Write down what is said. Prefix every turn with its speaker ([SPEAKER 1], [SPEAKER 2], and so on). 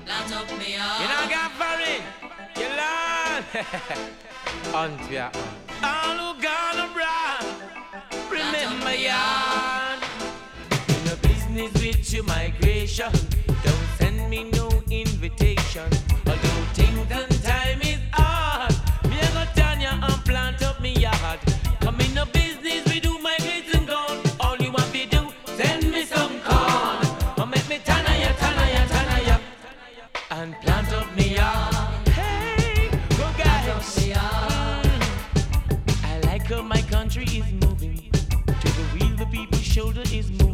[SPEAKER 1] Plant up me yard.
[SPEAKER 2] You know, got foreign. You learn. Antwerp. All who gone abroad, remember yarn. In a business with your migration, don't send me no invitation. Although things and time is hard, me a go turn ya and plant up me yard. Come in a business, we do migration gone. All you want to do, send me some corn. Or make me tana ya, and plant up me yard. Hey, go guys. I like how my country is moving. To the wheel the people's shoulder is moving.